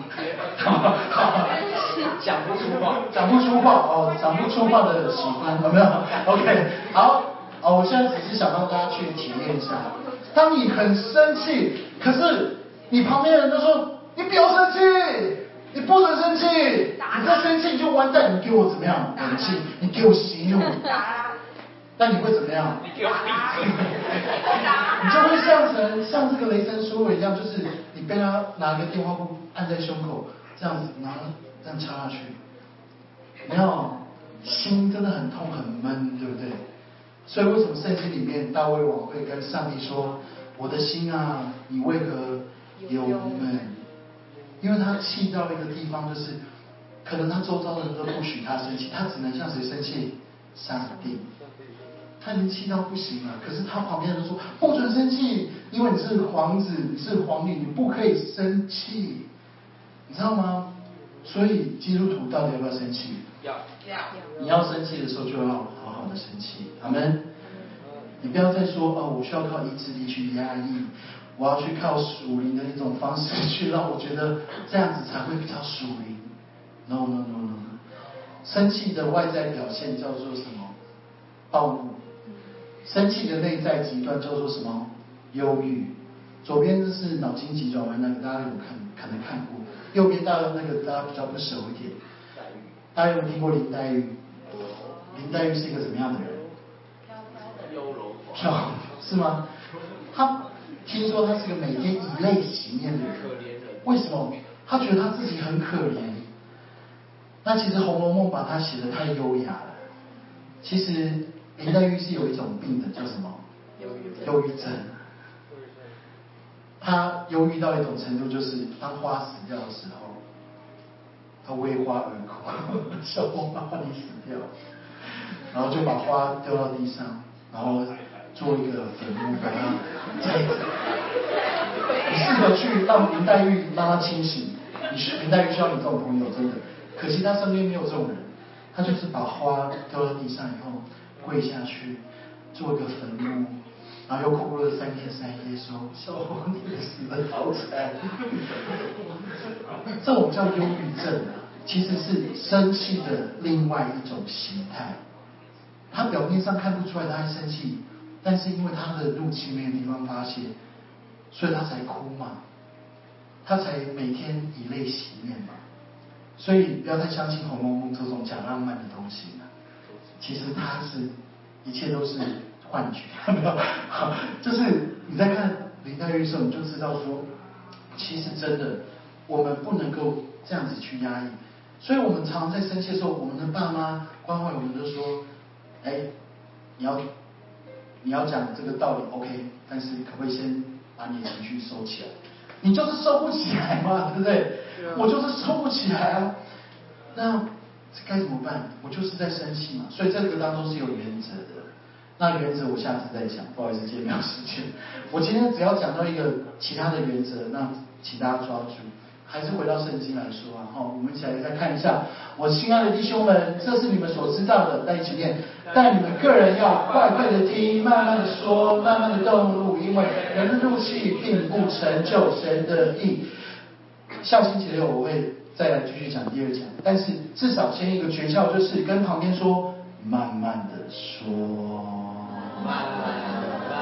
讲不出话哦，讲不出话的喜欢，有没有 ？OK， 好，我现在只是想让大家去体验一下，当你很生气，可是你旁边的人都说你不要生气，你不能生气，你再生气你就完蛋，你给我怎么样？冷气，你给我息怒，那你会怎么样？ 你给我闭嘴！ 你就会像这个雷神说的一样，就是你被他拿个电话簿按在胸口，这样子，然后这样插下去，没有，心真的很痛很闷，对不对？所以为什么圣经里面大卫王会跟上帝说：“我的心啊，你为何忧闷？”因为他气到一个地方，就是可能他周遭的人都不许他生气，他只能向谁生气？上帝。他已经气到不行了，可是他旁边人说不准生气，因为你是皇子，你是皇女，你不可以生气，你知道吗？所以基督徒到底要不要生气？ 要。 你要生气的时候就要好好的生气，阿们。你不要再说我需要靠意志力去压抑，我要去靠属灵的一种方式去让我觉得这样子才会比较属灵。No， 生气的外在表现叫做什么？暴怒。生气的内在极端叫做什么？忧郁。左边就是脑筋急转弯那个，大家有可能看过。右边大家那个大家比较不熟一点。大家有没有听过林黛玉？林黛玉是一个怎么样的人？飘柔是吗？他听说他是个每天以泪洗面的人。为什么？他觉得他自己很可怜。那其实《红楼梦》把他写得太优雅了。其实林黛玉是有一种病的，叫什么？忧郁症。他忧郁到一种程度，就是当花死掉的时候，他为花而哭，小红花你死掉，然后就把花丢到地上，然后做一个坟墓，把它栽着。你试着去让林黛玉让她清醒，林黛玉需要你这种朋友，真的。可惜他身边没有这种人，他就是把花丢到地上以后跪下去做一个坟墓，然后又哭了3天3夜，说：“小红你死得好惨。”这种叫忧郁症啊，其实是生气的另外一种形态。他表面上看不出来他在生气， 但是因为他的怒气没有地方发泄，所以他才哭嘛，他才每天以泪洗面嘛。所以不要太相信《红楼梦》这种讲浪漫的东西嘛，其实它是一切都是幻觉，没有，就是你在看林黛玉的时候，你就知道说，其实真的我们不能够这样子去压抑。所以我们常常在生气的时候，我们的爸妈关怀我们就说，哎，你要讲这个道理 OK， 但是可不可以先把你的情绪收起来？你就是收不起来嘛，对不对？我就是收不起来啊。那该怎么办？我就是在生气嘛。所以在这个当中是有原则的。那原则我下次再讲，不好意思，今天没有时间。我今天只要讲到一个其他的原则，那请大家抓住。还是回到圣经来说啊，我们一起来再看一下。我亲爱的弟兄们，这是你们所知道的，在一起念。但你们个人要快快的听，慢慢的说，慢慢的动怒，因为人的怒气并不成就神的义。下星期六我会再来继续讲第二讲，但是至少先一个诀窍，就是跟旁边说，慢慢的说，慢慢的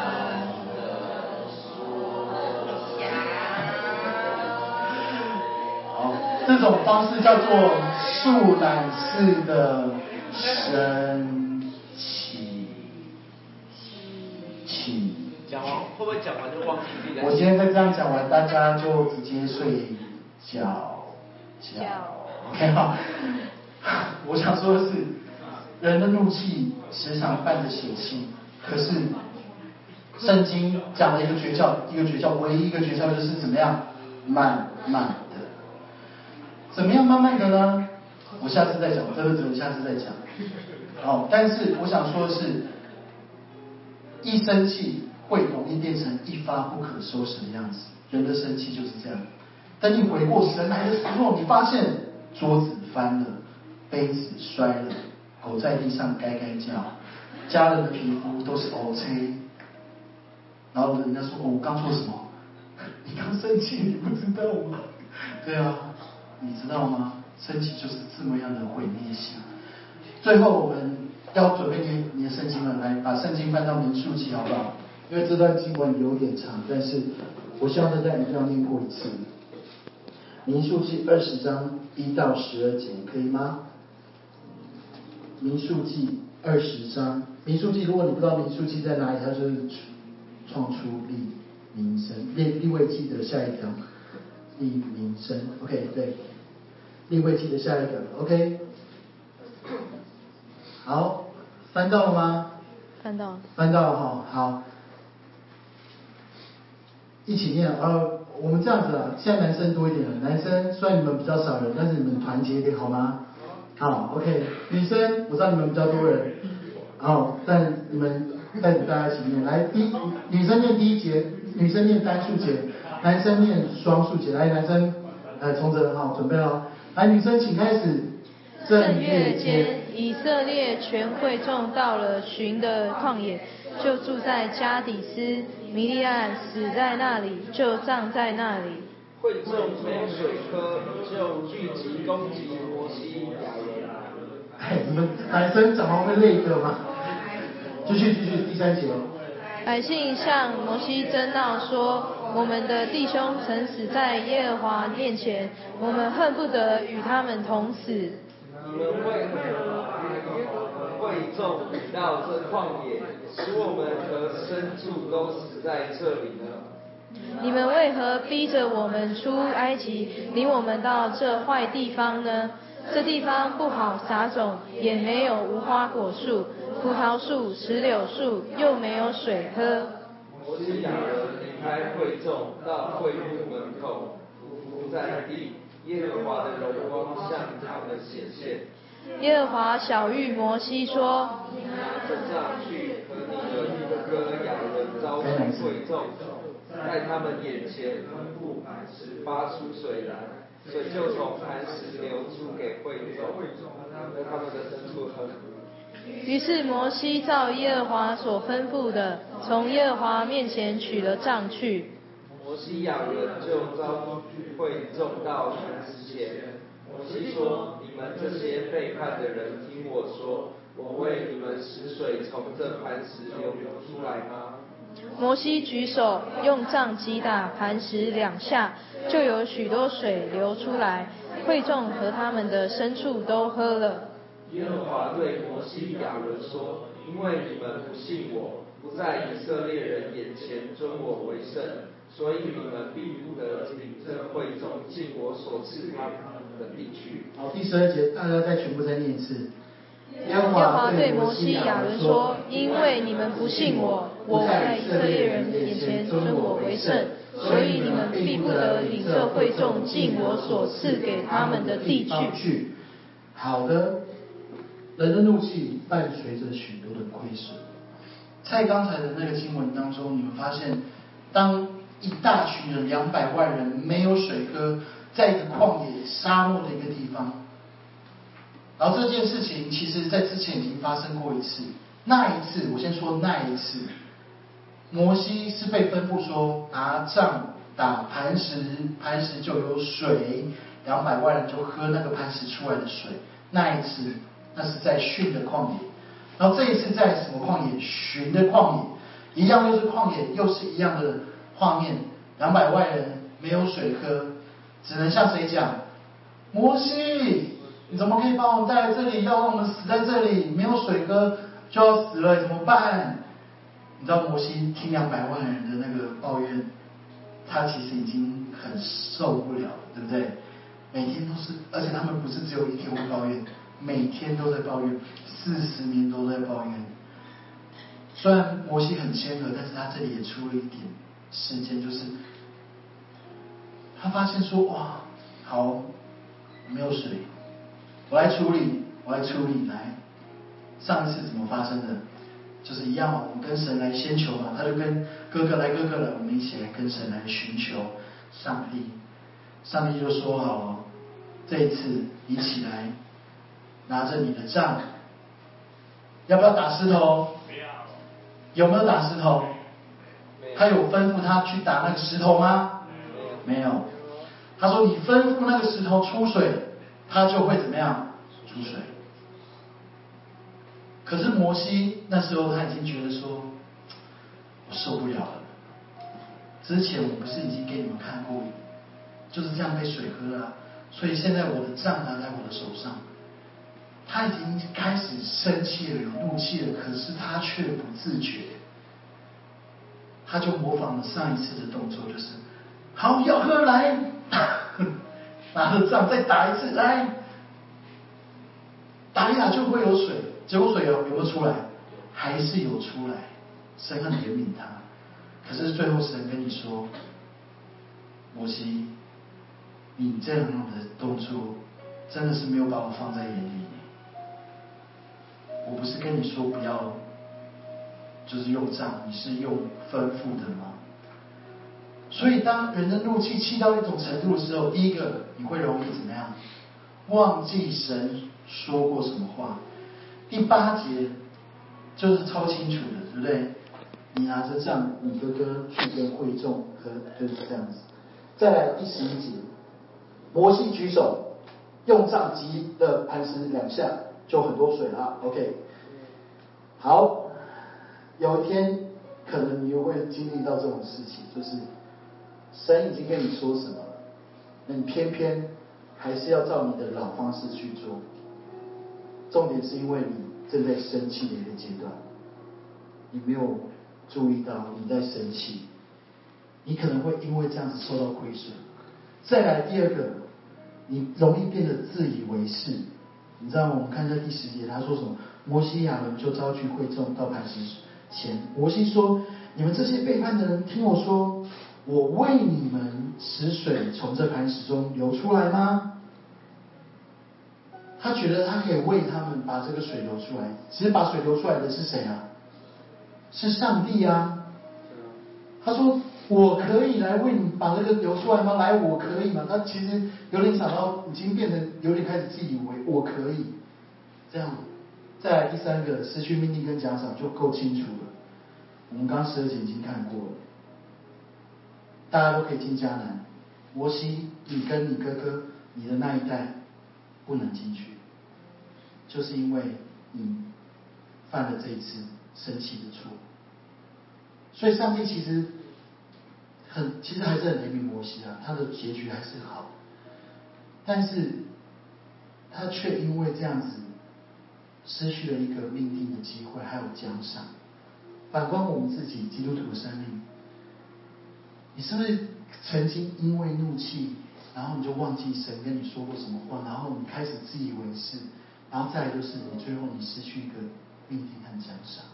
这种方式叫做树懒式的生气。 讲完会不会讲完就忘记自己？ 我今天再这样讲完，大家就直接睡觉。OK 好。我想说的是，人的怒气时常伴着血气，可是圣经讲了一个诀窍，唯一一个诀窍就是怎么样，慢慢的。怎么样慢慢的呢？我下次再讲，这个只能下次再讲。但是我想说的是，一生气会容易变成一发不可收拾的样子。人的生气就是这样。等你回过神来的时候，你发现桌子翻了，杯子摔了，狗在地上该叫，家人的皮肤都是 OK。然后人家说，我刚说什么？你刚生气，你不知道吗？对啊。你知道吗？生气就是这么样的毁灭性。最后我们要准备你的圣经了，来把圣经翻到民数记好不好？因为这段经文有点长，但是我希望大家一定要念过一次。民数记20章1到12节，可以吗？民数记20章，民数记如果你不知道民数记在哪里，它就是创出利民生，利未记的下一条。利民生 ，OK， 对，利未记的下一个 ，OK， 好，翻到了吗？ 翻到了。 翻到了哈，好，一起念。我们这样子啊，现在男生多一点了，男生虽然你们比较少人，但是你们团结一点好吗？好 ，OK， 女生我知道你们比较多人，但你们带着大家一起念，来，女生念第一节，女生念单数节。男生念双数节，来，男生，从这好，准备了。来，女生请开始。 正月间，以色列全会众到了寻的旷野，就住在加底斯。米利暗死在那里，就葬在那里。 会众没有水喝，就聚集攻击摩西亚伦。 你们男生讲完会累的吗？继续，第3节。 百姓向摩西争闹说，我们的弟兄曾死在耶和华面前，我们恨不得与他们同死。 你们为何会众到这旷野，使我们和牲畜都死在这里呢？ 你们为何逼着我们出埃及，领我们到这坏地方呢？这地方不好撒种，也没有无花果树、葡萄树、石榴树，又没有水喝。 摩西亚伦离开会众，到会幕门口，伏在地，耶和华的荣光向他们显现。 耶和华晓谕摩西说： 你拿着杖去，和你的哥哥亚伦招聚会众，在他们眼前吩咐磐石发出水来，水就从磐石流出给会众，和他们的牲畜喝。 于是摩西照耶和华所吩咐的，从耶和华面前取了杖去。 摩西亚伦就招聚会众到磐石前。摩西说：你们这些背叛的人，听我说， 我为你们使水从这磐石流出来吗？ 摩西举手，用杖击打磐石2下，就有许多水流出来，会众和他们的牲畜都喝了。 耶和华对摩西亚伦说：因为你们不信我，不在以色列人眼前尊我为圣，所以你们必不得领这会众进我所赐他们的地去。 好，第12节，大家再全部再念一次。耶和华对摩西亚伦说：因为你们不信我，我在以色列人眼前尊我为圣，所以你们必不得领这会众进我所赐给他们的地去。 好的，人的怒气伴随着许多的亏损。在刚才的那个经文当中，你们发现，当一大群人200万人没有水喝，在一个旷野沙漠的一个地方。然后这件事情其实在之前已经发生过一次，那一次我先说那一次，摩西是被吩咐说拿杖打磐石，磐石就有水，200万人就喝那个磐石出来的水。那一次那是在训的旷野，然后这一次在什么旷野？寻的旷野，一样又是旷野，又是一样的画面，200万人没有水喝，只能向谁讲？摩西，你怎么可以把我们带来这里，要让我们死在这里，没有水喝就要死了，怎么办？你知道摩西听200万人的那个抱怨，他其实已经很受不了了，对不对？每天都是，而且他们不是只有一天会抱怨，每天都在抱怨，40年都在抱怨。虽然摩西很谦和，但是他这里也出了一点事件，就是他发现说，哇，好，没有水，我来处理，来。上一次怎么发生的？就是一样嘛，我们跟神来先求嘛，他就跟哥哥来，我们一起来跟神来寻求上帝。上帝就说好了，这一次你起来，拿着你的杖，要不要打石头？不要。有没有打石头？他有吩咐他去打那个石头吗？没有。他说你吩咐那个石头出水，他就会怎么样？出水。可是摩西那时候他已经觉得说，我受不了了。之前我不是已经给你们看过，就是这样被水喝了，所以现在我的杖拿在我的手上。他已经开始生气了，有怒气了，可是他却不自觉。他就模仿了上一次的动作，就是好，要喝来，拿着杖再打一次来，打一打就会有水。结果水有没有出来？还是有出来。神很怜悯他，可是最后神跟你说，摩西，你这样的动作真的是没有把我放在眼里。我不是跟你说不要，就是用杖，你是用吩咐的吗？所以当人的怒气气到一种程度的时候，第一个你会容易怎么样？忘记神说过什么话。第8节就是超清楚的，对不对？你拿着杖，你哥哥去跟会众喝，就是这样子。再来第11节，摩西举手，用杖击的磐石2下，就很多水了。OK， 好，有一天可能你又会经历到这种事情，就是神已经跟你说什么了，那你偏偏还是要照你的老方式去做。重点是因为你正在生气的一个阶段，你没有注意到你在生气，你可能会因为这样子受到亏损。再来第二个，你容易变得自以为是。你知道吗？我们看一下第10节，他说什么？摩西亚伦就招聚会众到磐石前。摩西说：“你们这些背叛的人，听我说，我为你们使水从这磐石中流出来吗？”他觉得他可以为他们把这个水流出来，其实把水流出来的是谁啊？是上帝啊！他说：“我可以来为你把这个流出来吗？来，我可以吗？”他其实有点想到，已经变成有点开始自以为我可以这样。再来第3个，失去命令跟奖赏就够清楚了。我们刚刚12节已经看过了，大家都可以进迦南。摩西，你跟你哥哥，你的那一代不能进去，就是因为你犯了这一次生气的错。所以上帝其实还是很怜悯摩西啊，他的结局还是好，但是他却因为这样子失去了一个命定的机会，还有奖赏。反观我们自己基督徒的生命，你是不是曾经因为怒气，然后你就忘记神跟你说过什么话，然后你开始自以为是，然后再来就是你最后你失去一个命定和奖赏。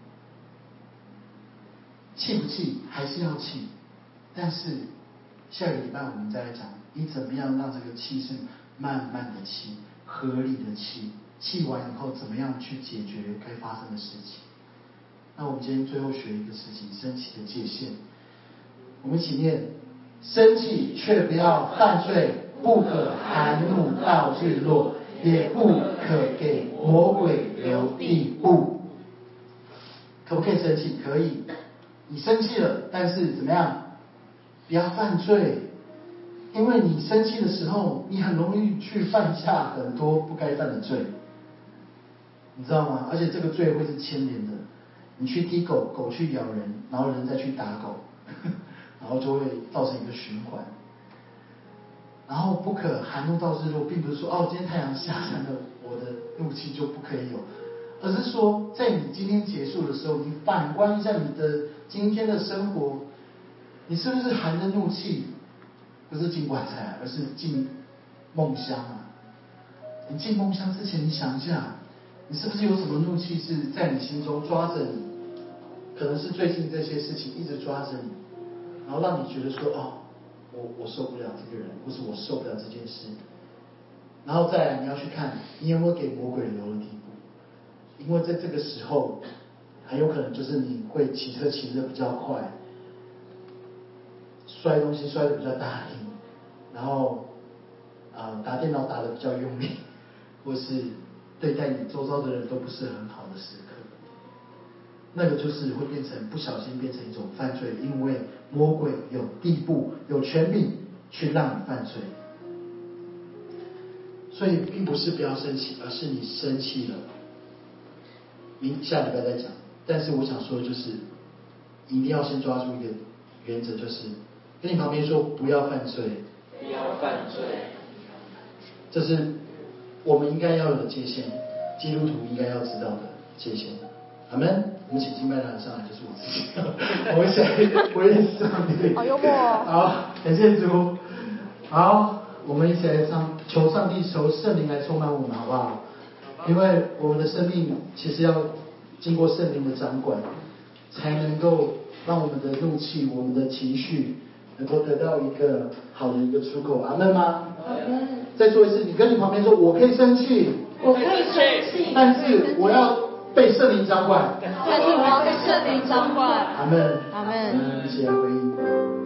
气不气还是要气，但是下个礼拜我们再来讲，你怎么样让这个气是慢慢的气，合理的气，气完以后怎么样去解决该发生的事情。那我们今天最后学一个事情，生气的界限。我们一起念：生气却不要犯罪，不可含怒到日落，也不可给魔鬼留地步。可不可以生气？可以。你生气了，但是怎么样？不要犯罪，因为你生气的时候，你很容易去犯下很多不该犯的罪，你知道吗？而且这个罪会是牵连的。你去踢狗，狗去咬人，然后人再去打狗，然后就会造成一个循环。然后不可含怒到日落，并不是说今天太阳下山了，我的怒气就不可以有，而是说在你今天结束的时候，你反观一下你的今天的生活，你是不是含着怒气，不是进棺材，而是进梦乡啊？你进梦乡之前，你想一下，你是不是有什么怒气是在你心中抓着你？可能是最近这些事情一直抓着你，然后让你觉得说我受不了这个人，或是我受不了这件事。然后再来你要去看，你有没有给魔鬼留了地步？因为在这个时候，很有可能就是你会骑车骑得比较快，摔东西摔得比较大力，然后打电脑打得比较用力，或是对待你周遭的人都不是很好的时刻。那个就是会变成不小心变成一种犯罪，因为魔鬼有地步有权柄去让你犯罪。所以并不是不要生气，而是你生气了，下礼拜再讲。但是我想说的就是，一定要先抓住一个原则，就是跟你旁边说不要犯罪， 不要犯罪， 这是我们应该要有的界限，基督徒应该要知道的界限。阿们。我们请敬拜的人上来，就是我自己。我们想回应上帝。 好幽默哦。 好，感谢主。好，我们一起来求上帝，求圣灵来充满我们，好不好？因为我们的生命其实要经过圣灵的掌管，才能够让我们的怒气、我们的情绪能够得到一个好的一个出口。阿们吗？ 阿们。 再说一次，你跟你旁边说，我可以生气， 我可以生气， 但是我要被圣灵掌管。 但是我要被圣灵掌管。 阿们。 阿们。 一起来回应。